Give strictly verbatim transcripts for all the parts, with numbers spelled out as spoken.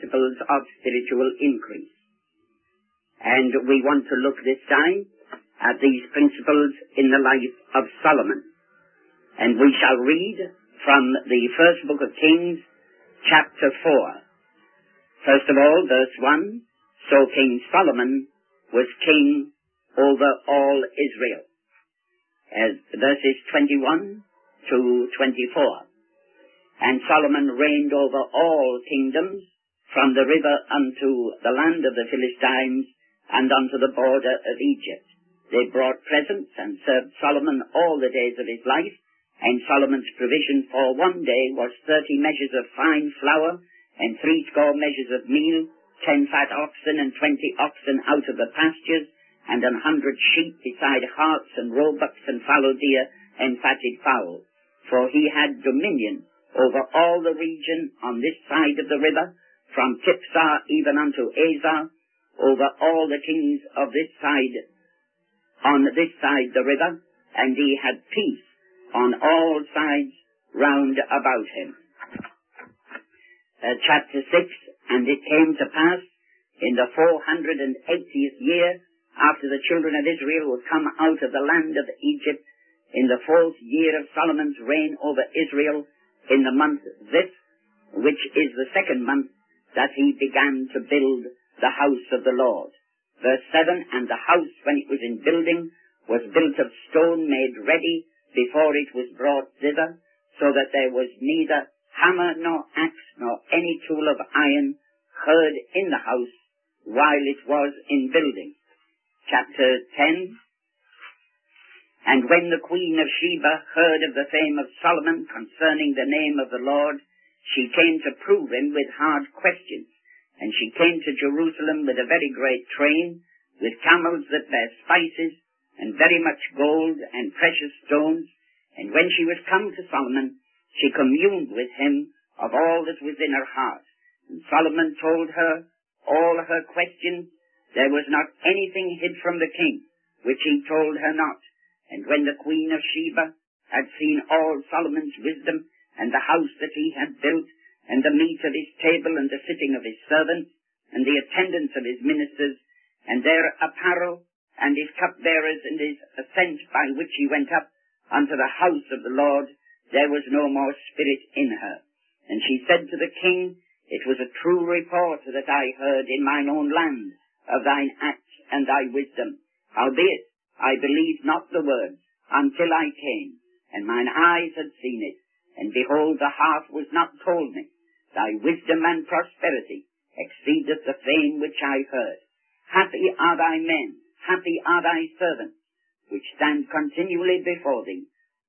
principles of spiritual increase. And we want to look this time at these principles in the life of Solomon. And we shall read from the first book of Kings, chapter four. First of all, verse one, so King Solomon was king over all Israel. As verses twenty-one to twenty-four. And Solomon reigned over all kingdoms, from the river unto the land of the Philistines, and unto the border of Egypt. They brought presents and served Solomon all the days of his life, and Solomon's provision for one day was thirty measures of fine flour, and threescore measures of meal, ten fat oxen and twenty oxen out of the pastures, and an hundred sheep beside harts and roebucks and fallow deer and fatted fowl. For he had dominion over all the region on this side of the river, from Tiphsah even unto Azar, over all the kings of this side, on this side the river, and he had peace on all sides round about him. Uh, chapter six, and it came to pass in the four hundred and eightieth year, after the children of Israel were come out of the land of Egypt, in the fourth year of Solomon's reign over Israel, in the month this, which is the second month, that he began to build the house of the Lord. Verse seven, and the house, when it was in building, was built of stone made ready before it was brought thither, so that there was neither hammer nor axe nor any tool of iron heard in the house while it was in building. Chapter ten. And when the queen of Sheba heard of the fame of Solomon concerning the name of the Lord, she came to prove him with hard questions. And she came to Jerusalem with a very great train, with camels that bear spices, and very much gold and precious stones. And when she was come to Solomon, she communed with him of all that was in her heart. And Solomon told her all her questions. There was not anything hid from the king, which he told her not. And when the queen of Sheba had seen all Solomon's wisdom, and the house that he had built, and the meat of his table, and the sitting of his servants, and the attendance of his ministers, and their apparel, and his cupbearers, and his ascent by which he went up unto the house of the Lord, there was no more spirit in her. And she said to the king, it was a true report that I heard in mine own land of thine acts and thy wisdom. Howbeit, I believed not the words until I came, and mine eyes had seen it, and behold, the half was not told me. Thy wisdom and prosperity exceedeth the fame which I heard. Happy are thy men, happy are thy servants, which stand continually before thee,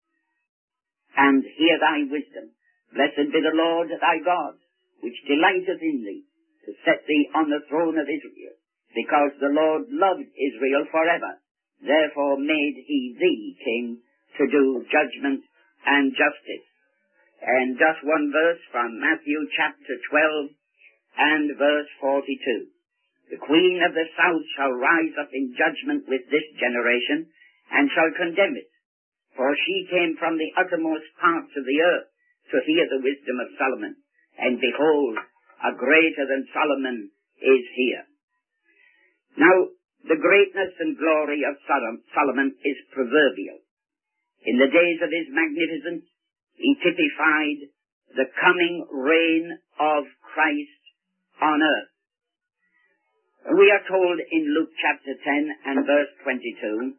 and hear thy wisdom. Blessed be the Lord thy God, which delighteth in thee, to set thee on the throne of Israel, because the Lord loved Israel forever. Therefore made he thee king to do judgment and justice. And just one verse from Matthew chapter twelve and verse forty-two. The queen of the south shall rise up in judgment with this generation, and shall condemn it. For she came from the uttermost parts of the earth to hear the wisdom of Solomon. And behold, a greater than Solomon is here. Now, the greatness and glory of Solomon is proverbial. In the days of his magnificence, he typified the coming reign of Christ on earth. We are told in Luke chapter ten and verse twenty-two,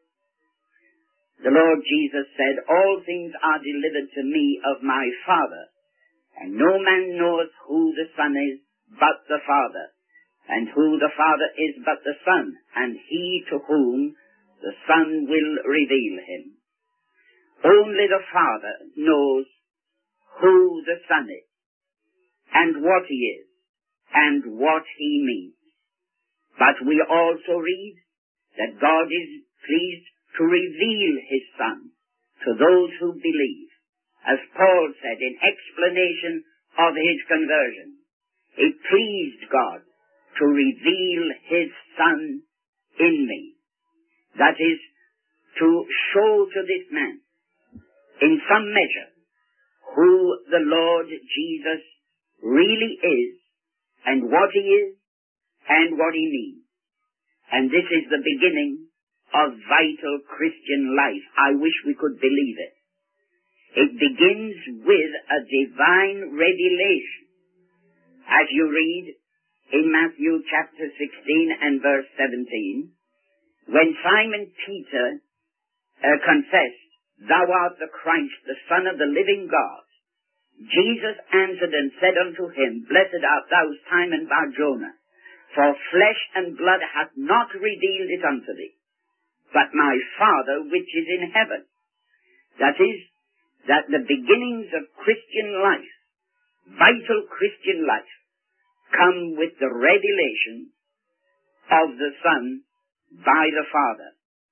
the Lord Jesus said, all things are delivered to me of my Father, and no man knoweth who the Son is but the Father, and who the Father is but the Son, and he to whom the Son will reveal him. Only the Father knows who the Son is, and what he is, and what he means. But we also read that God is pleased to reveal his Son to those who believe. As Paul said in explanation of his conversion, it pleased God to reveal his Son in me. That is, to show to this man, in some measure, who the Lord Jesus really is, and what he is and what he means. And this is the beginning of vital Christian life. I wish we could believe it. It begins with a divine revelation. As you read in Matthew chapter sixteen and verse seventeen, when Simon Peter uh, confessed, "Thou art the Christ, the Son of the living God," Jesus answered and said unto him, "Blessed art thou, Simon Bar-Jonah, for flesh and blood hath not revealed it unto thee, but my Father which is in heaven." That is, that the beginnings of Christian life, vital Christian life, come with the revelation of the Son by the Father.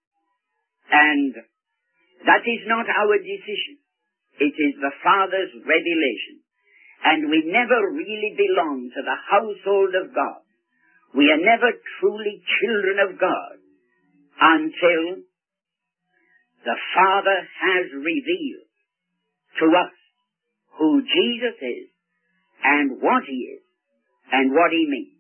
And that is not our decision. It is the Father's revelation. And we never really belong to the household of God. We are never truly children of God until the Father has revealed to us who Jesus is and what he is and what he means.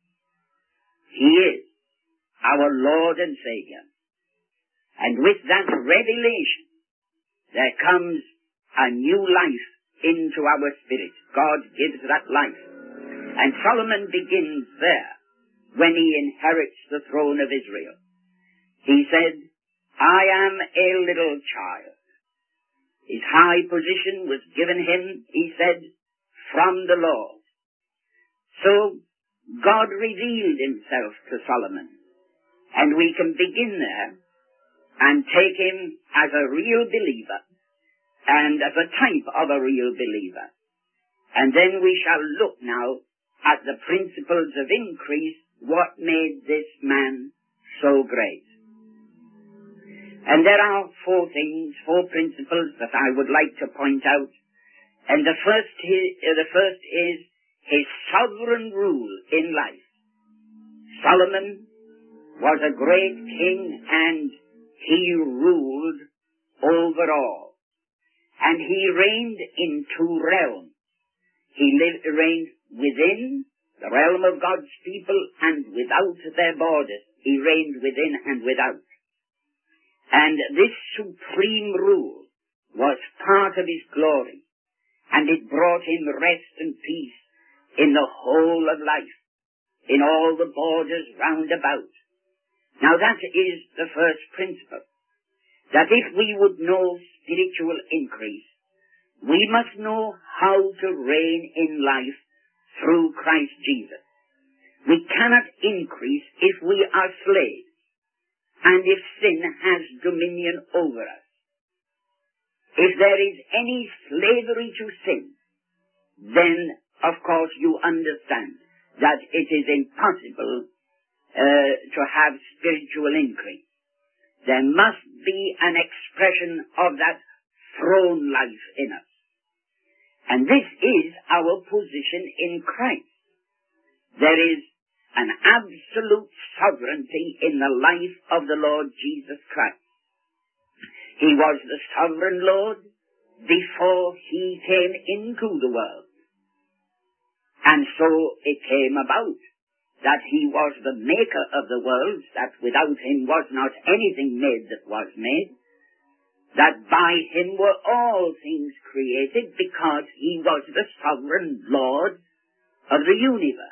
He is our Lord and Savior. And with that revelation, there comes a new life into our spirit. God gives that life. And Solomon begins there when he inherits the throne of Israel. He said, "I am a little child." His high position was given him, he said, from the Lord. So God revealed himself to Solomon. And we can begin there and take him as a real believer and as a type of a real believer. And then we shall look now at the principles of increase, what made this man so great. And there are four things, four principles that I would like to point out. And the first, the first is his sovereign rule in life. Solomon was a great king and he ruled over all. And he reigned in two realms. He lived, reigned within the realm of God's people and without their borders. He reigned within and without. And this supreme rule was part of his glory, and it brought him rest and peace in the whole of life, in all the borders round about. Now that is the first principle, that if we would know spiritual increase, we must know how to reign in life through Christ Jesus. We cannot increase if we are slaves, and if sin has dominion over us. If there is any slavery to sin, then, of course, you understand that it is impossible uh, to have spiritual increase. There must be an expression of that throne life in us. And this is our position in Christ. There is an absolute sovereignty in the life of the Lord Jesus Christ. He was the sovereign Lord before he came into the world. And so it came about that he was the maker of the world, that without him was not anything made that was made, that by him were all things created, because he was the sovereign Lord of the universe.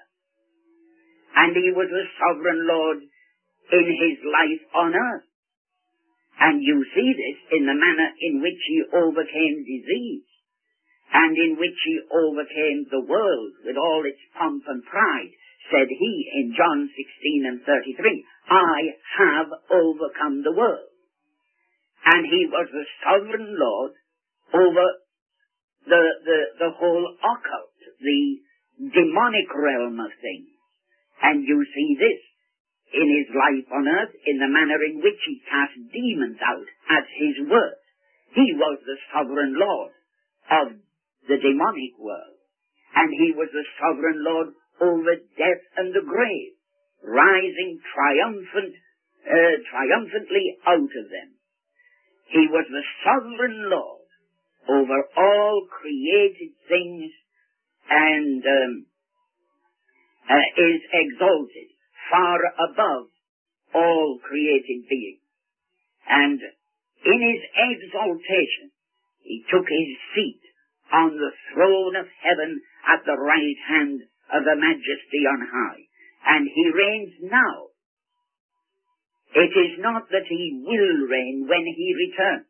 And he was the sovereign Lord in his life on earth. And you see this in the manner in which he overcame disease, and in which he overcame the world with all its pomp and pride. Said he in John sixteen and thirty-three, "I have overcome the world." And he was the sovereign Lord over the, the, the whole occult, the demonic realm of things. And you see this in his life on earth, in the manner in which he cast demons out at his word. He was the sovereign Lord of the demonic world. And he was the sovereign Lord over death and the grave, rising triumphant, uh, triumphantly out of them. He was the sovereign Lord over all created things, and um, uh, is exalted far above all created beings. And in his exaltation, he took his seat on the throne of heaven at the right hand of the Majesty on high. And he reigns now. It is not that he will reign when he returns.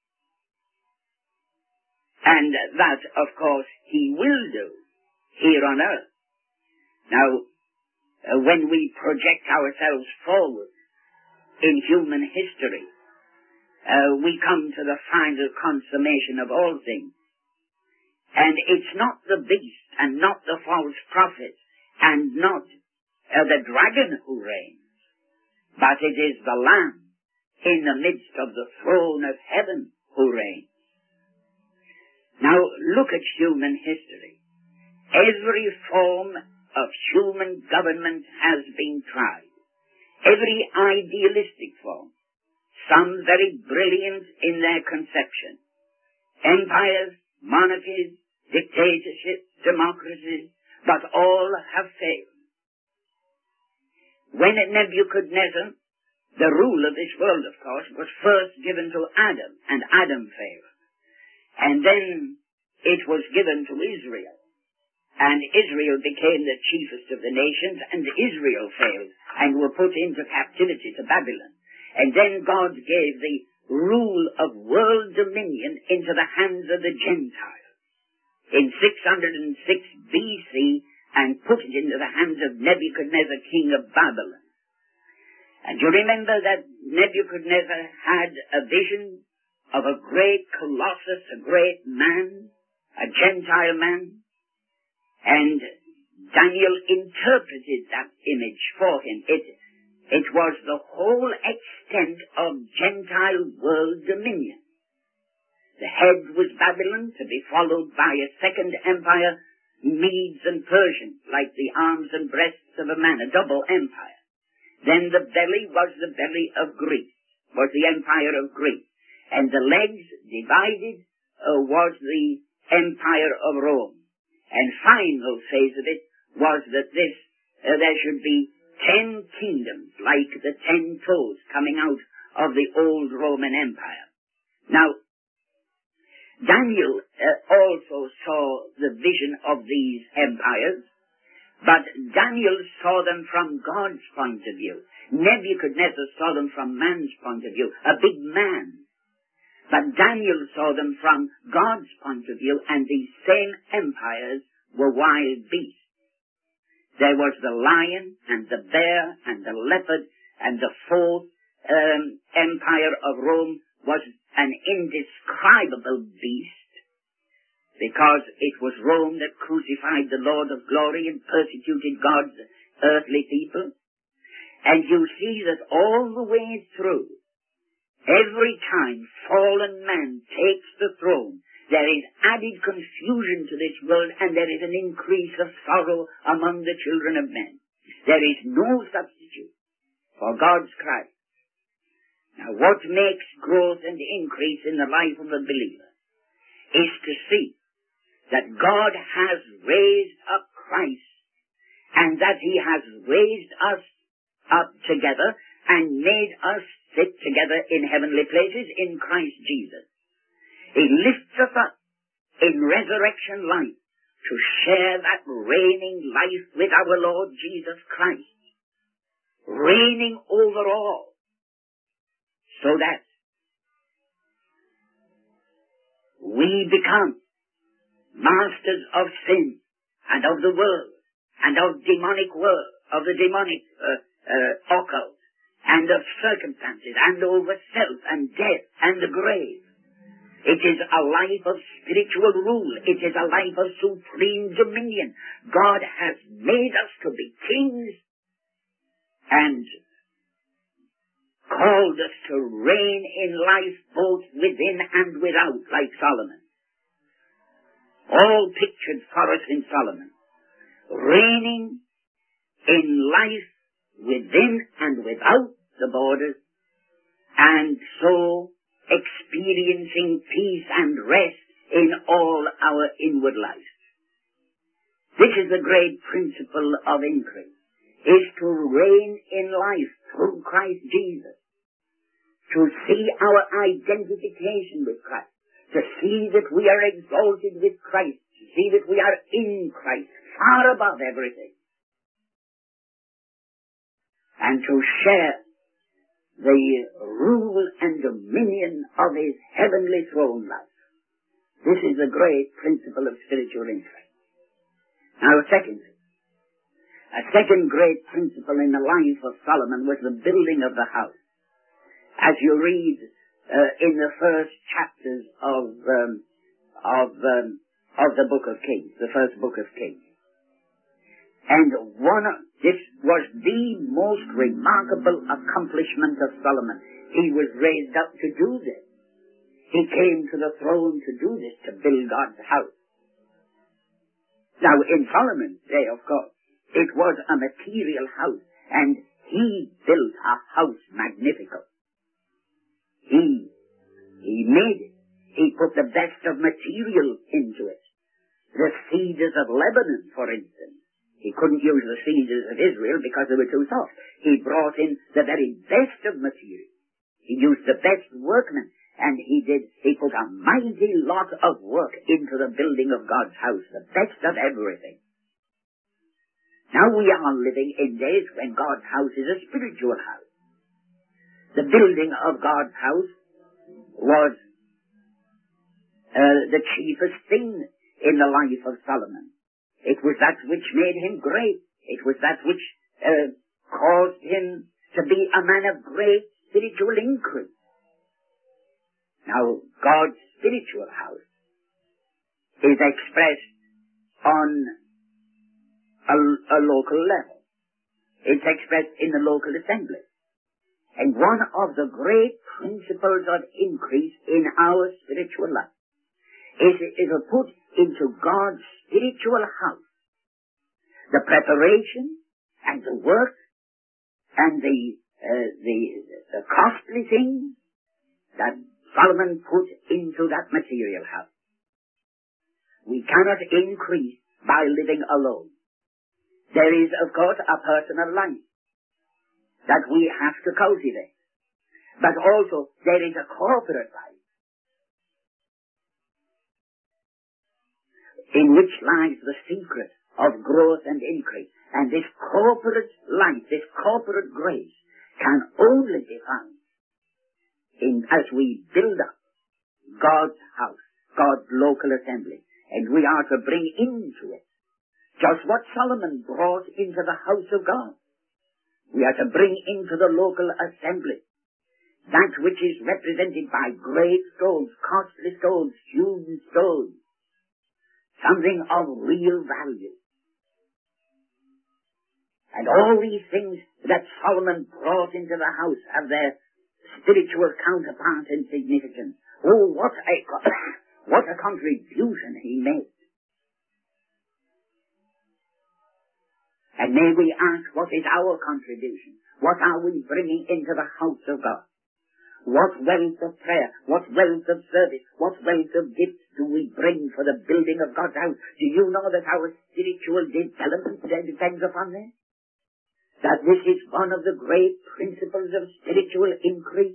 And that, of course, he will do here on earth. Now, uh, when we project ourselves forward in human history, uh, we come to the final consummation of all things. And it's not the beast and not the false prophet and not uh, the dragon who reigns, but it is the Lamb in the midst of the throne of heaven who reigns. Now, look at human history. Every form of human government has been tried. Every idealistic form. Some very brilliant in their conception. Empires, monarchies, dictatorships, democracies, but all have failed. When Nebuchadnezzar, the rule of this world, of course, was first given to Adam, and Adam failed. And then it was given to Israel. And Israel became the chiefest of the nations, and Israel failed and were put into captivity to Babylon. And then God gave the rule of world dominion into the hands of the Gentiles in six hundred six B C and put it into the hands of Nebuchadnezzar, king of Babylon. And you remember that Nebuchadnezzar had a vision of a great colossus, a great man, a Gentile man, and Daniel interpreted that image for him. It, it was the whole extent of Gentile world dominion. The head was Babylon, to be followed by a second empire, Medes and Persians, like the arms and breasts of a man, a double empire. Then the belly was the belly of Greece, was the empire of Greece. And the legs divided uh, was the empire of Rome. And final phase of it was that this, uh, there should be ten kingdoms, like the ten toes coming out of the old Roman Empire. Now, Daniel uh, also saw the vision of these empires, but Daniel saw them from God's point of view. Nebuchadnezzar saw them from man's point of view, a big man. But Daniel saw them from God's point of view, and these same empires were wild beasts. There was the lion, and the bear, and the leopard, and the fourth um, empire of Rome was an indescribable beast, because it was Rome that crucified the Lord of glory and persecuted God's earthly people. And you see that all the way through, every time fallen man takes the throne, there is added confusion to this world, and there is an increase of sorrow among the children of men. There is no substitute for God's Christ. Now, what makes growth and increase in the life of a believer is to see that God has raised up Christ, and that he has raised us up together and made us sit together in heavenly places in Christ Jesus. He lifts us up in resurrection life to share that reigning life with our Lord Jesus Christ, reigning over all, so that we become masters of sin and of the world and of demonic world, of the demonic uh, uh, occult, and of circumstances, and over self, and death, and the grave. It is a life of spiritual rule. It is a life of supreme dominion. God has made us to be kings, and called us to reign in life both within and without, like Solomon. All pictured for us in Solomon. Reigning in life within and without the borders, and so experiencing peace and rest in all our inward life. This is the great principle of increase, is to reign in life through Christ Jesus, to see our identification with Christ, to see that we are exalted with Christ, to see that we are in Christ, far above everything, and to share the rule and dominion of His heavenly throne life. This is the great principle of spiritual increase. Now, secondly, a second great principle in the life of Solomon was the building of the house. As you read uh, in the first chapters of um, of um, of the book of Kings, the first book of Kings, and one of, this was the most remarkable accomplishment of Solomon. He was raised up to do this. He came to the throne to do this, to build God's house. Now, in Solomon's day, of course, it was a material house, and he built a house magnificent. He, he made it. He put the best of material into it. The cedars of Lebanon, for instance. He couldn't use the cedars of Israel because they were too soft. He brought in the very best of material. He used the best workmen. And he did, he put a mighty lot of work into the building of God's house, the best of everything. Now we are living in days when God's house is a spiritual house. The building of God's house was uh, the chiefest thing in the life of Solomon. It was that which made him great. It was that which uh, caused him to be a man of great spiritual increase. Now, God's spiritual house is expressed on a, a local level. It's expressed in the local assembly. And one of the great principles of increase in our spiritual life is, is to put into God's spiritual house the preparation and the work and the, uh, the, the costly things that Solomon put into that material house. We cannot increase by living alone. There is, of course, a personal life that we have to cultivate. But also, there is a corporate life in which lies the secret of growth and increase. And this corporate life, this corporate grace, can only be found In, as we build up God's house, God's local assembly, and we are to bring into it just what Solomon brought into the house of God. We are to bring into the local assembly that which is represented by great stones, costly stones, hewn stones, something of real value. And all these things that Solomon brought into the house have their spiritual counterpart and significance. Oh, what a, what a contribution he made. And may we ask, what is our contribution? What are we bringing into the house of God? What wealth of prayer, what wealth of service, what wealth of gifts do we bring for the building of God's house? Do you know that our spiritual development depends upon this? That this is one of the great principles of spiritual increase?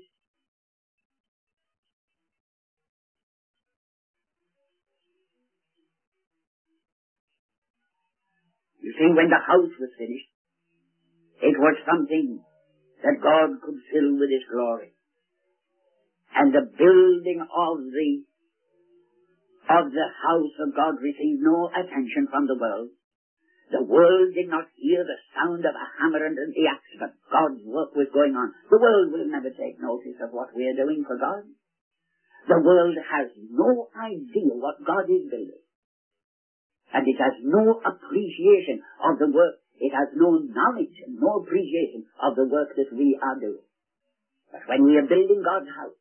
You see, when the house was finished, it was something that God could fill with His glory. And the building of the of the house of God received no attention from the world. The world did not hear the sound of a hammer and the axe, but God's work was going on. The world will never take notice of what we are doing for God. The world has no idea what God is building. And it has no appreciation of the work. It has no knowledge and no appreciation of the work that we are doing. But when we are building God's house,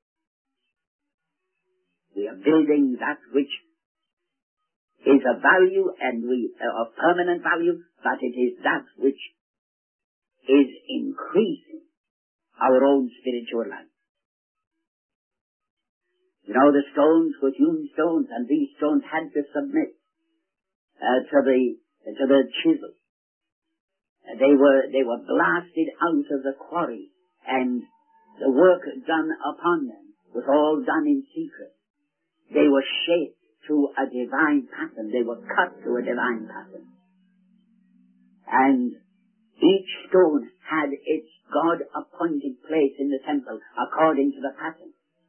we are building that which is a value and we uh, of permanent value, but it is that which is increasing our own spiritual life. You know, the stones were hewn stones, and these stones had to submit uh, to the to the chisel. They were, they were blasted out of the quarry, and the work done upon them was all done in secret. They were shaped to a divine pattern. They were cut to a divine pattern. And each stone had its God-appointed place in the temple according to the pattern.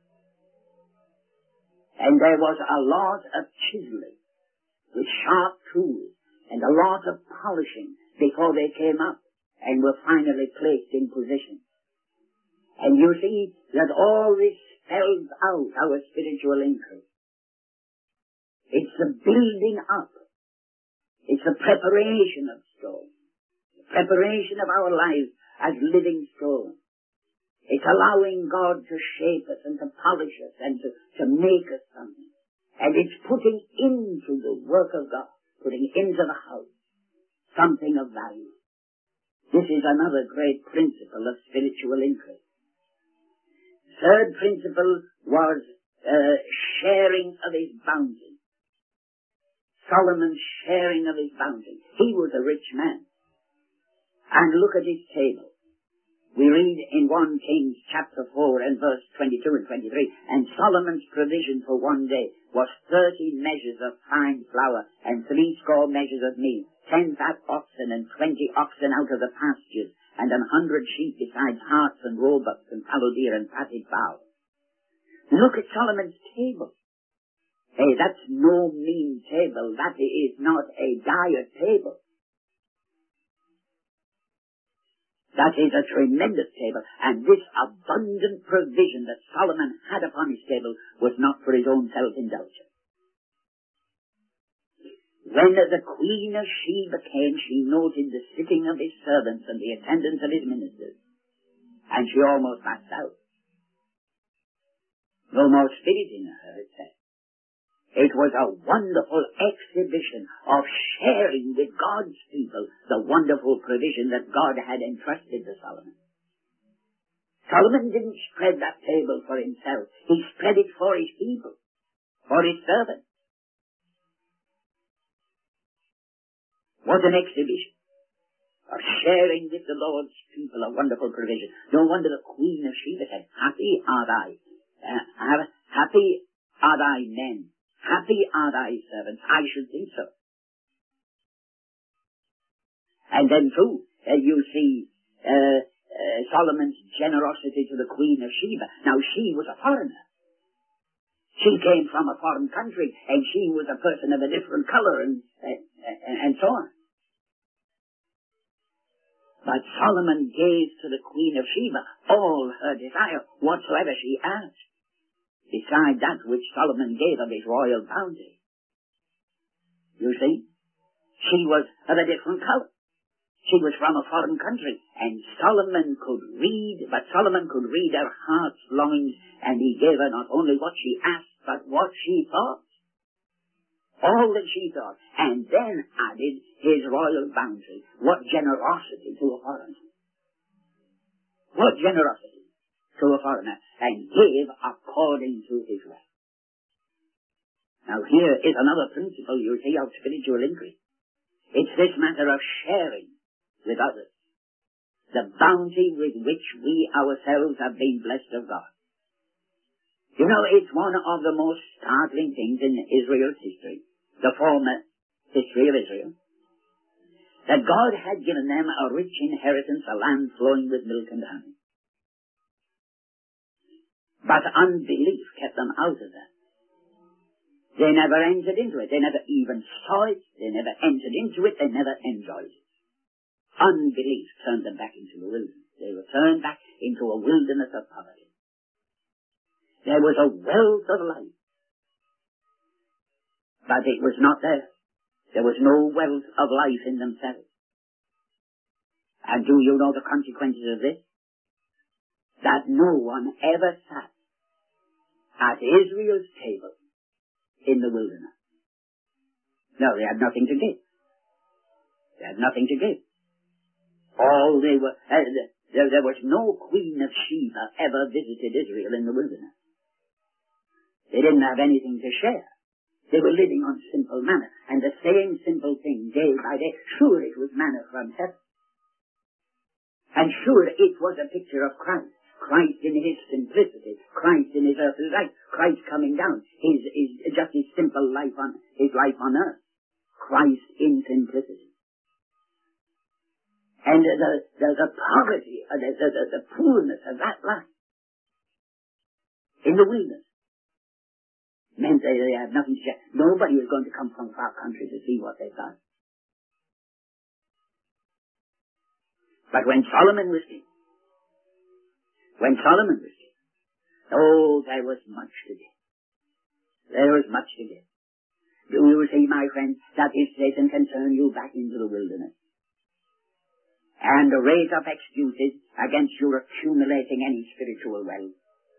And there was a lot of chiseling with sharp tools and a lot of polishing before they came up and were finally placed in position. And you see that all this spells out our spiritual increase. It's the building up. It's the preparation of stone. The preparation of our lives as living stone. It's allowing God to shape us and to polish us and to, to make us something. And it's putting into the work of God, putting into the house, something of value. This is another great principle of spiritual increase. Third principle was uh, sharing of his bounty. Solomon's sharing of his bounty. He was a rich man. And look at his table. We read in First Kings chapter four and verse twenty-two and twenty-three, and Solomon's provision for one day was thirty measures of fine flour and three score measures of meal, ten fat oxen and twenty oxen out of the pastures, and an hundred sheep besides harts and roebucks and fallow deer and fatted fowls. Look at Solomon's table. Hey, that's no mean table. That is not a dire table. That is a tremendous table, and this abundant provision that Solomon had upon his table was not for his own self-indulgence. When the Queen of Sheba came, she noted the sitting of his servants and the attendance of his ministers, and she almost passed out. No more spirit in her, it said. It was a wonderful exhibition of sharing with God's people the wonderful provision that God had entrusted to Solomon. Solomon didn't spread that table for himself. He spread it for his people, for his servants. What an exhibition of sharing with the Lord's people a wonderful provision. No wonder the Queen of Sheba said, Happy are thy, uh, happy are thy men. Happy are thy servants. I should think so. And then too, uh, you see uh, uh, Solomon's generosity to the Queen of Sheba. Now she was a foreigner. She came from a foreign country, and she was a person of a different color, and uh, and so on. But Solomon gave to the Queen of Sheba all her desire, whatsoever she asked, beside that which Solomon gave of his royal bounty. You see, she was of a different color. She was from a foreign country, and Solomon could read, but Solomon could read her heart's longings, and he gave her not only what she asked, but what she thought. All that she thought, and then added his royal bounty. What generosity to a foreigner. What generosity to a foreigner, and gave according to his right. Now here is another principle, you see, of spiritual increase. It's this matter of sharing with others the bounty with which we ourselves have been blessed of God. You know, it's one of the most startling things in Israel's history, the former history of Israel, that God had given them a rich inheritance, a land flowing with milk and honey. But unbelief kept them out of that. They never entered into it. They never even saw it. They never entered into it. They never enjoyed it. Unbelief turned them back into the wilderness. They were turned back into a wilderness of poverty. There was a wealth of life, but it was not there. There was no wealth of life in themselves. And do you know the consequences of this? That no one ever sat at Israel's table in the wilderness. No, they had nothing to give. They had nothing to give. All they were, uh, there, there was no Queen of Sheba ever visited Israel in the wilderness. They didn't have anything to share. They were living on simple manna, and the same simple thing day by day. Sure, it was manna from heaven. And sure, it was a picture of Christ. Christ in his simplicity, Christ in his earthly life, Christ coming down, his, his, just his simple life on, his life on earth. Christ in simplicity. And the, the, the poverty, the, the, the, the poorness of that life in the wilderness meant that they had nothing to share. Nobody was going to come from far country to see what they got. But when Solomon was king, when Solomon was king, oh, there was much to give. There was much to give. Do you see, my friend, that if Satan can turn you back into the wilderness and raise up excuses against your accumulating any spiritual wealth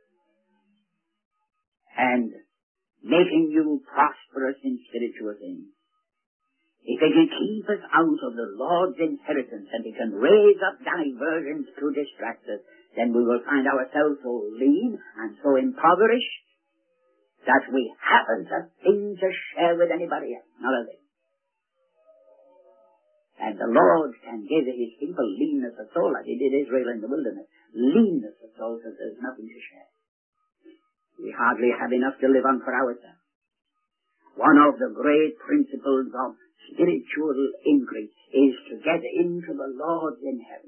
and making you prosperous in spiritual things, if he can keep us out of the Lord's inheritance and he can raise up diversions to distract us, then we will find ourselves so lean and so impoverished that we haven't a thing to share with anybody else. Not a thing. And the Lord can give his people leanness of soul, like he did Israel in the wilderness. Leanness of soul, so there's nothing to share. We hardly have enough to live on for ourselves. One of the great principles of spiritual increase is to get into the Lord's inheritance.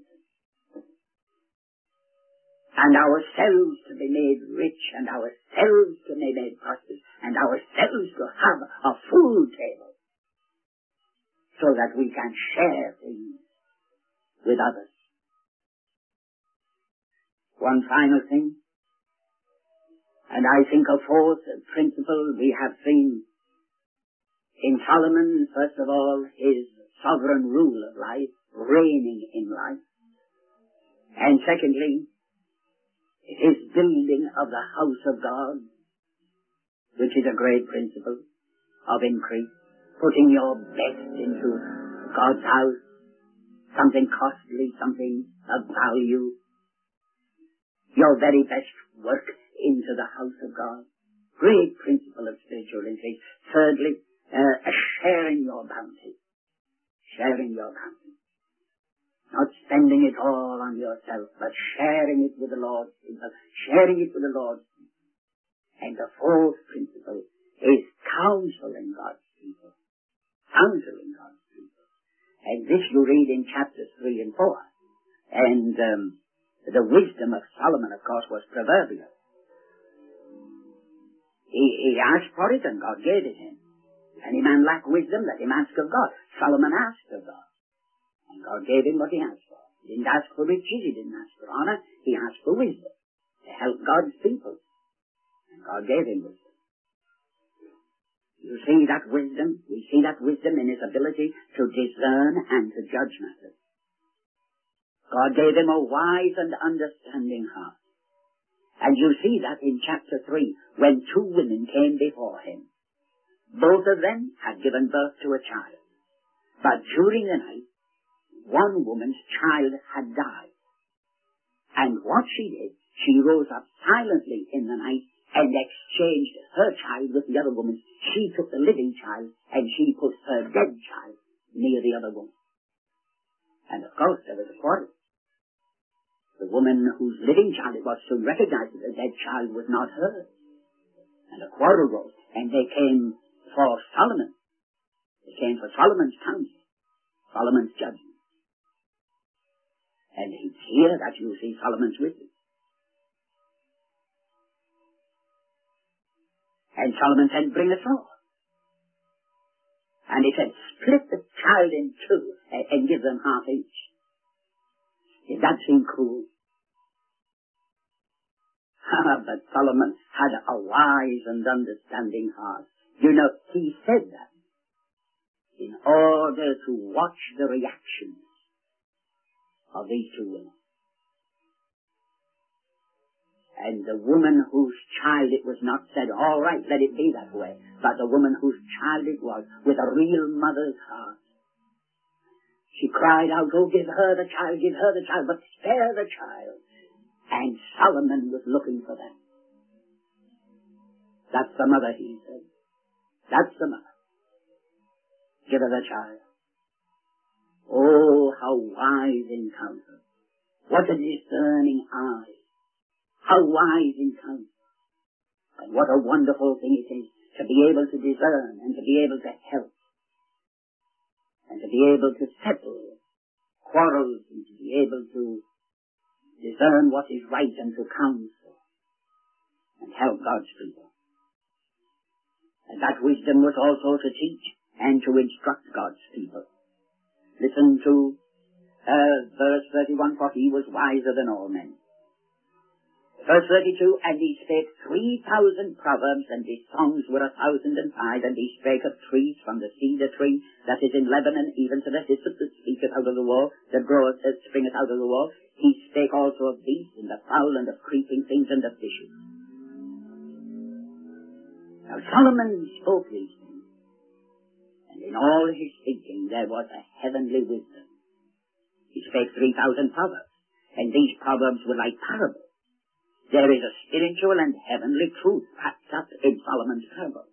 And ourselves to be made rich, and ourselves to be made prosperous, and ourselves to have a full table, so that we can share things with others. One final thing, and I think a fourth principle we have seen in Solomon, first of all, his sovereign rule of life, reigning in life. And secondly, his building of the house of God, which is a great principle of increase. Putting your best into God's house, something costly, something of value. Your very best work into the house of God. Great principle of spiritual increase. Thirdly, uh, sharing your bounty. Sharing your bounty. Not spending it all on yourself, but sharing it with the Lord's people. Sharing it with the Lord's people. And the fourth principle is counseling God's people. Counseling God's people. And this you read in chapters three and four. And um, the wisdom of Solomon, of course, was proverbial. He, he asked for it and God gave it him. If any man lack wisdom, let him ask of God. Solomon asked of God. And God gave him what he asked for. He didn't ask for riches, he didn't ask for honor, he asked for wisdom to help God's people. And God gave him wisdom. You see that wisdom? We see that wisdom in his ability to discern and to judge matters. God gave him a wise and understanding heart. And you see that in chapter three, when two women came before him. Both of them had given birth to a child. But during the night, one woman's child had died. And what she did, she rose up silently in the night and exchanged her child with the other woman. She took the living child and she put her dead child near the other woman. And of course there was a quarrel. The woman whose living child it was soon recognized that the dead child was not hers. And a quarrel rose, and they came for Solomon. They came for Solomon's counsel, Solomon's judgment. And it's here that you see Solomon's wisdom. And Solomon said, bring a sword. And he said, split the child in two and, and give them half each. Did that seem cruel? But Solomon had a wise and understanding heart. You know, he said that in order to watch the reactions of these two women. And the woman whose child it was not said, all right, let it be that way. But the woman whose child it was, with a real mother's heart. She cried out, oh, give her the child, give her the child, but spare the child. And Solomon was looking for that. That's the mother, he said. That's the mother. Give her the child. Oh, how wise in counsel. What a discerning eye. How wise in counsel. And what a wonderful thing it is to be able to discern and to be able to help. And to be able to settle quarrels and to be able to discern what is right and to counsel and help God's people. And that wisdom was also to teach and to instruct God's people. Listen to uh, verse thirty-one, for he was wiser than all men. Verse thirty-two, and he spake three thousand proverbs, and his songs were a thousand and five, and he spake of trees from the cedar tree that is in Lebanon, even to the hyssop that speaketh out of the wall, that groweth, that springeth out of the wall. He spake also of beasts, and of fowl, and of creeping things, and of fishes. Now Solomon spoke these things, and in all his thinking there was a heavenly wisdom. He spake three thousand proverbs, and these proverbs were like parables. There is a spiritual and heavenly truth packed up in Solomon's parables.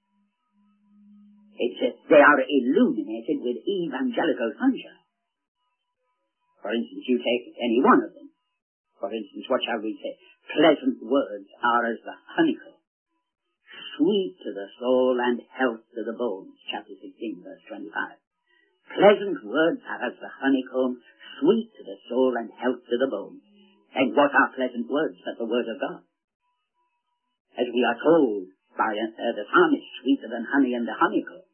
It's a, they are illuminated with evangelical sunshine. For instance, you take any one of them. For instance, what shall we say? Pleasant words are as the honeycomb, sweet to the soul and health to the bones. Chapter sixteen, verse twenty-five. Pleasant words are as the honeycomb, sweet to the soul and health to the bones. And what are pleasant words but the word of God? As we are told by uh, the psalmist, sweeter than honey and the honeycomb.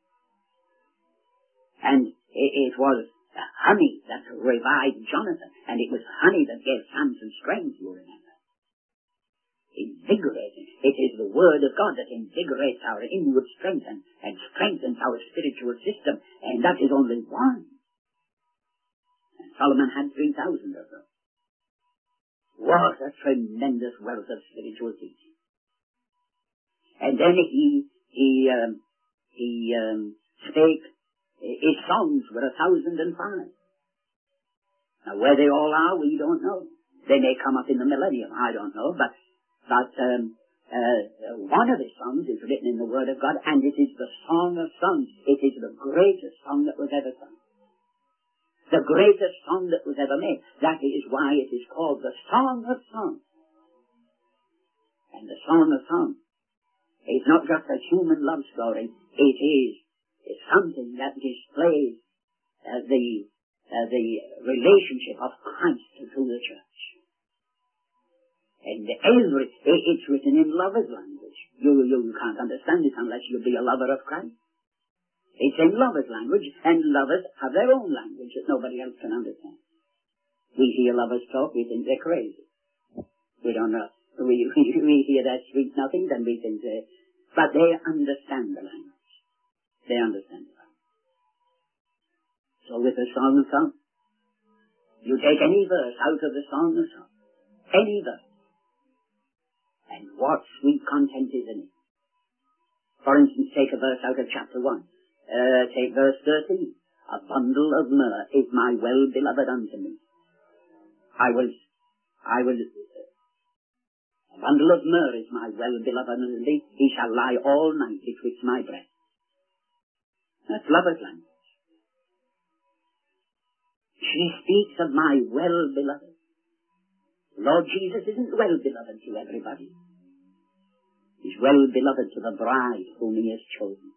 And it, it was the honey that revived Jonathan, and it was honey that gave Samson strength, you remember. Invigorating. It is the word of God that invigorates our inward strength and, and strengthens our spiritual system, and that is only one. And Solomon had three thousand of them. What a tremendous wealth of spiritual teaching. And then he, he, um, he, um, spake, his songs were a thousand and five. Now where they all are, we don't know. They may come up in the millennium, I don't know, but, but, um, uh, one of his songs is written in the Word of God, and it is the Song of Songs. It is the greatest song that was ever sung. The greatest song that was ever made. That is why it is called the Song of Songs. And the Song of Songs is not just a human love story. It is it's something that displays uh, the uh, the relationship of Christ to the church. And every it, it's written in lover's language. You you can't understand it unless you be a lover of Christ. It's in lovers' language, and lovers have their own language that nobody else can understand. We hear lovers talk, we think they're crazy. We don't know. We, we, we hear that sweet nothing, then we think they... But they understand the language. They understand the language. So with the Song of Songs, you take any verse out of the Song of Songs, any verse, and what sweet content is in it. For instance, take a verse out of chapter one. Uh, take verse thirteen. A bundle of myrrh is my well-beloved unto me. I will, I will, a bundle of myrrh is my well-beloved unto me. He shall lie all night betwixt my breasts. That's lover's language. She speaks of my well-beloved. Lord Jesus isn't well-beloved to everybody. He's well-beloved to the bride whom he has chosen.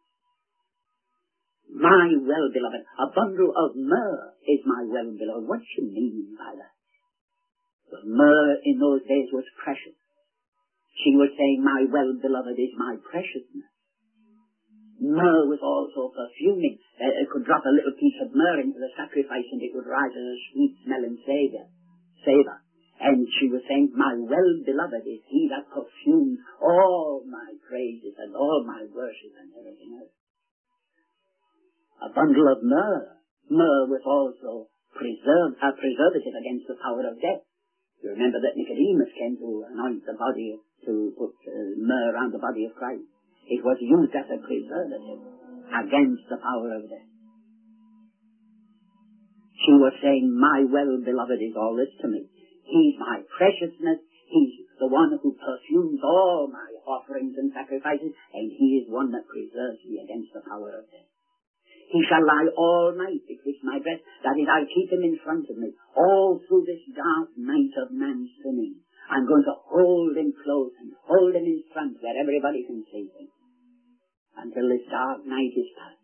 My well-beloved. A bundle of myrrh is my well-beloved. What do you mean by that? Well, myrrh in those days was precious. She was saying, my well-beloved is my preciousness. Myrrh was also perfuming. Uh, it could drop a little piece of myrrh into the sacrifice and it would rise as a sweet smelling savor. savor. And she was saying, my well-beloved is he that perfumes all my praises and all my worship and everything else. A bundle of myrrh. Myrrh was also preserve, a preservative against the power of death. You remember that Nicodemus came to anoint the body, to put uh, myrrh around the body of Christ. It was used as a preservative against the power of death. She was saying, my well-beloved is all this to me. He's my preciousness. He's the one who perfumes all my offerings and sacrifices, and he is one that preserves me against the power of death. He shall lie all night betwixt my breast, that is, I'll keep him in front of me, all through this dark night of man's sinning. I'm going to hold him close and hold him in front where everybody can see him, until this dark night is past.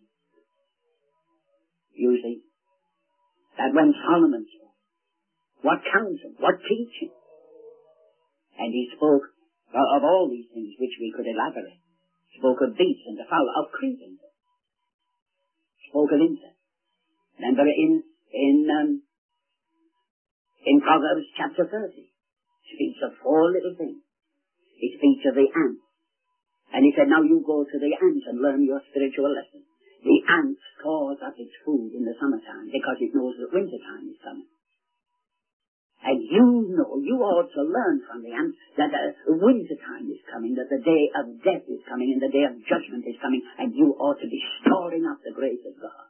You see, that when Solomon spoke, what counsel, what teaching, and he spoke of all these things which we could elaborate, spoke of beasts and of fowl, of creeping, spoke of insects. Remember in in um, in Proverbs chapter thirty, speaks of four little things. He speaks of the ant, and he said, now you go to the ant and learn your spiritual lesson. The ant stores up its food in the summertime because it knows that wintertime is coming. And you know, you ought to learn from the ant that uh, wintertime is coming, that the day of death is coming, and the day of judgment is coming, and you ought to be storing up the grace of God.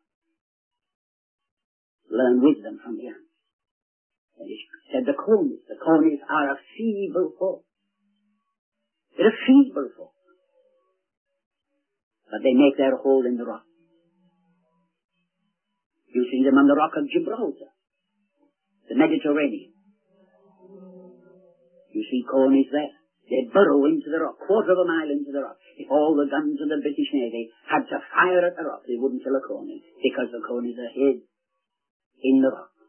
Learn wisdom from the ant. And he said the conies, the conies are a feeble folk. They're a feeble folk. But they make their hole in the rock. You see them on the rock of Gibraltar, the Mediterranean. You see conies there. They burrow into the rock, quarter of a mile into the rock. If all the guns of the British Navy had to fire at the rock, they wouldn't kill a coney, because the conies are hid in the rock.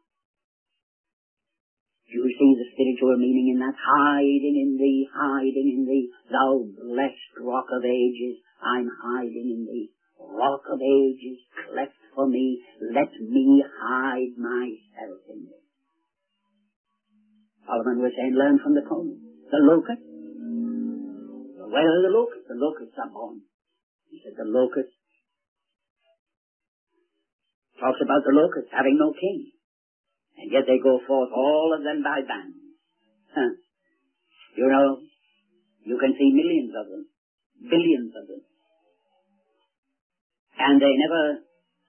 You see the spiritual meaning in that, hiding in thee, hiding in thee, thou blessed rock of ages, I'm hiding in thee. Rock of ages, cleft for me, let me hide myself in thee. Solomon was saying, learn from the coney, the locust. Where are the locusts? The locusts are born. He said the locust talks about the locusts having no king. And yet they go forth, all of them by bands. Huh. You know, you can see millions of them, billions of them. And they never,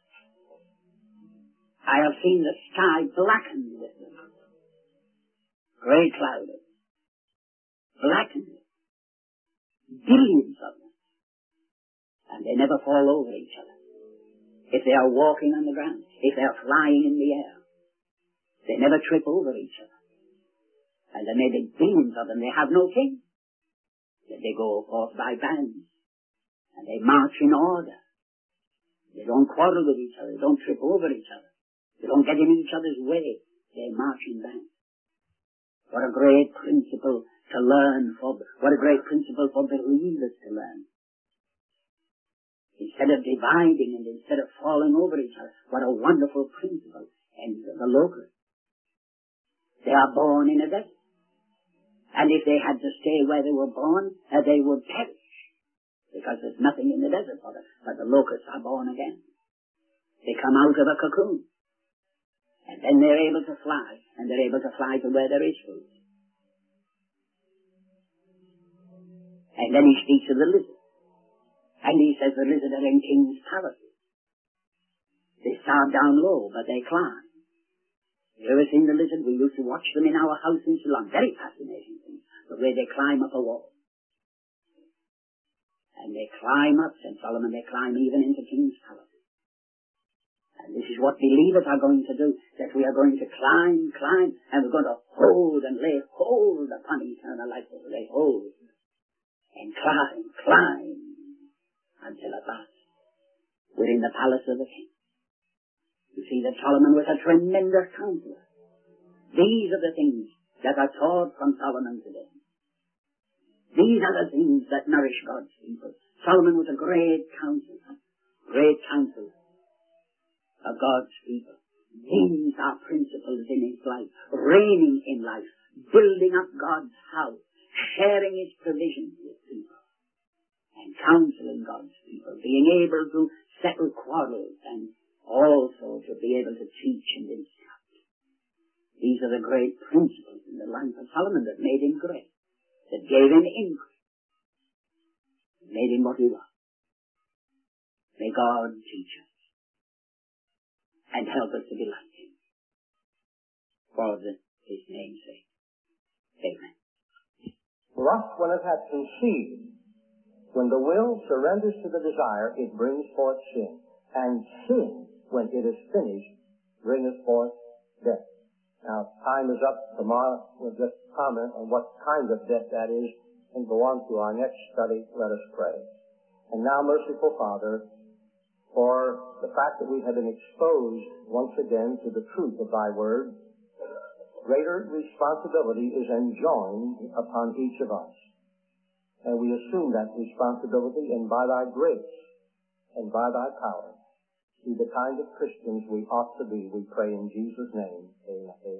I have seen the sky blackened with them. Grey clouded. Blackened. Billions of them. And they never fall over each other. If they are walking on the ground, if they are flying in the air, they never trip over each other. And there may be billions of them. They have no king. Yet they go forth by bands. And they march in order. They don't quarrel with each other. They don't trip over each other. They don't get in each other's way. They march in bands. What a great principle to learn for, what a great principle for believers to learn. Instead of dividing and instead of falling over each other, what a wonderful principle. And the locusts, they are born in a desert. And if they had to stay where they were born, uh, they would perish. Because there's nothing in the desert for them. But the locusts are born again. They come out of a cocoon. And then they're able to fly. And they're able to fly to where there is food. And then he speaks of the lizard. And he says the lizard are in king's palaces. They start down low, but they climb. You ever seen the lizard? We used to watch them in our house in Ceylon. Very fascinating things. The way they climb up a wall. And they climb up, Saint Solomon, they climb even into king's palaces. And this is what believers are going to do. That we are going to climb, climb, and we're going to hold and lay hold upon eternal life. Lay hold. And climb, climb. Until at last, we're in the palace of the king. You see that Solomon was a tremendous counselor. These are the things that are taught from Solomon today. These are the things that nourish God's people. Solomon was a great counselor, great counselor of God's people. These are principles in his life, reigning in life, building up God's house, sharing his provisions with people, and counseling God's people, being able to settle quarrels and also to be able to teach and instruct. These are the great principles in the life of Solomon that made him great, that gave him increase, made him what he was. May God teach us and help us to be like him. For his name's sake. Amen. Lust, when it hath conceived, when the will surrenders to the desire, it brings forth sin. And sin, when it is finished, bringeth forth death. Now, time is up. Tomorrow we'll just comment on what kind of death that is and go on to our next study. Let us pray. And now, merciful Father, for the fact that we have been exposed once again to the truth of Thy Word, greater responsibility is enjoined upon each of us. And we assume that responsibility, and by Thy grace and by Thy power, be the kind of Christians we ought to be. We pray in Jesus' name. Amen.